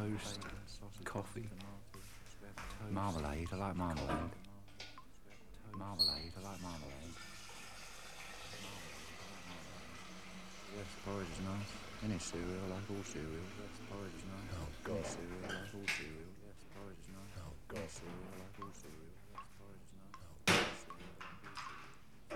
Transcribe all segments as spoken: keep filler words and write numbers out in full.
toast, coffee, marmalade. I like marmalade. Marmalade. I like marmalade. Yes, porridge is nice. Any cereal, I like all cereal. Yes, porridge is nice. Oh, God. Any cereal, I like all cereal. Yes, porridge is nice. Oh, God. Any cereal, I like all cereal. Yes, porridge is nice. Oh, God. Any cereal, I like all cereal.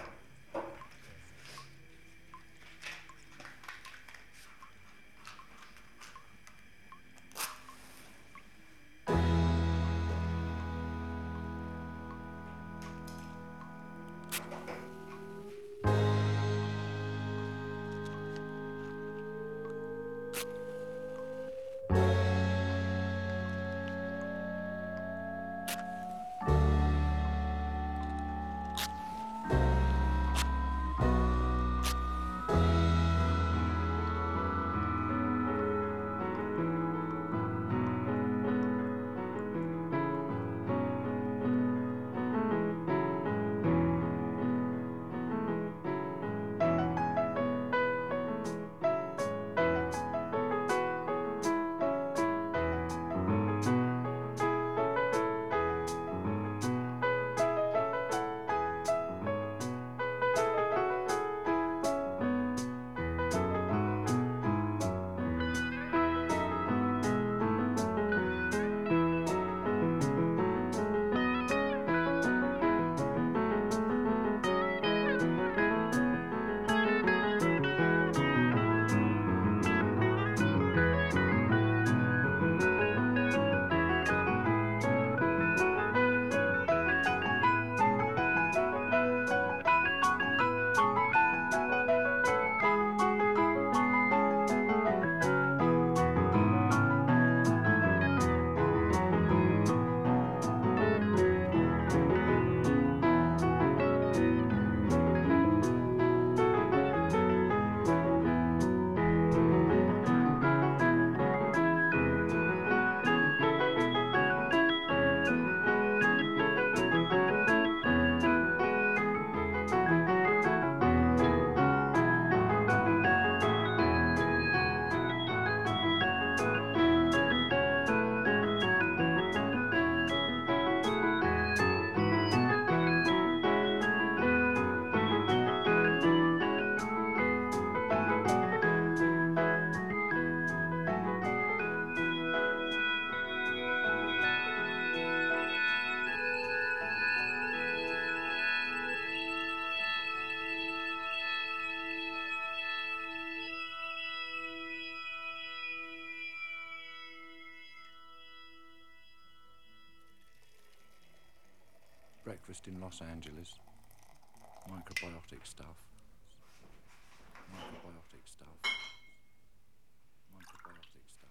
Breakfast in Los Angeles. Microbiotic stuff. Microbiotic stuff. Microbiotic stuff.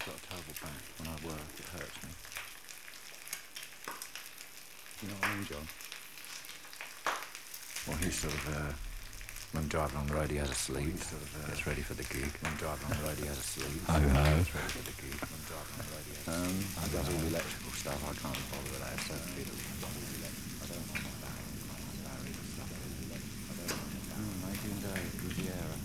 I've got a terrible back. When I work, it hurts me. You know what I mean, John? Well, he's sort of, uh, when driving on the road, he has a sleep. Sort of, uh, gets ready for the gig. When driving on the road, he has a sleep. Oh, oh. Gets ready for the gig. When driving on the road, he has a sleep. Um, he does all the electrical stuff. I can't bother with that. So, I don't know what that is. Mm, Adrian Day, Riviera.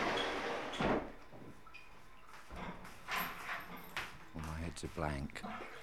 It's a blank.